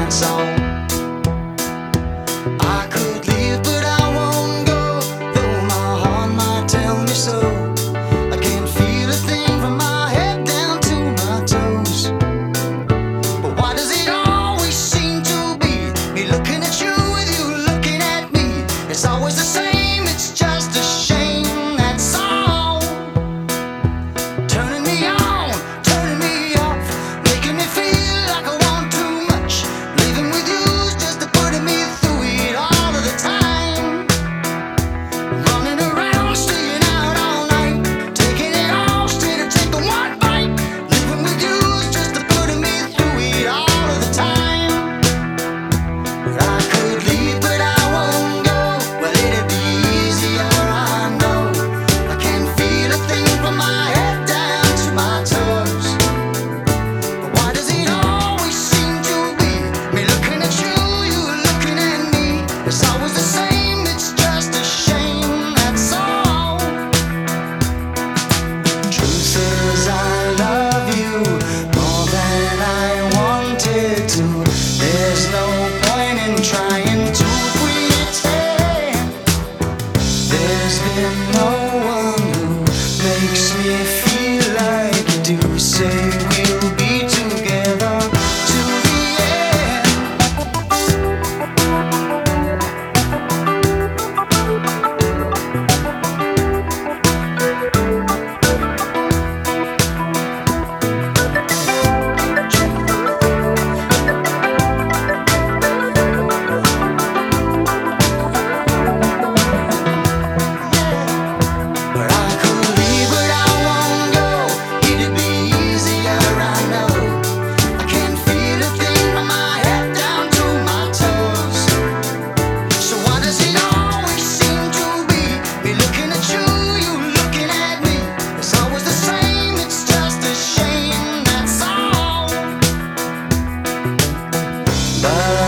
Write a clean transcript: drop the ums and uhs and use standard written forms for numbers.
that's all. I could leave, but I won't go, though my heart might tell me so. I can't feel a thing from my head down to my toes. But why does it always seem to be me looking at you with you looking at me? It's always the same, it's just a shame, that's all. Turning me on, turning me off, making me feel like I want too much. Living with you's just putting me through it all of the time. Running around, staying out all night, taking it all instead of taking one bite. Living with you's just putting me through it all of the time. I could leave, but I won't go. Well, it'd be easier, I know. I can't feel a thing from my head down to my toes. But why does it always seem to be me looking at you, you looking at me? It's always the same, it's just a shame, that's all. Truth is, I love you more than I wanted to. There's no point in trying to pretend. There's been no one who makes me feel like you do. Say we'll be together to the end. But I could leave, but I won't go. It'd be easier, I know. I can't feel a thing from my head down to my toes. So why does it always seem to be me looking at you, you looking at me? It's always the same, it's just a shame, that's all. But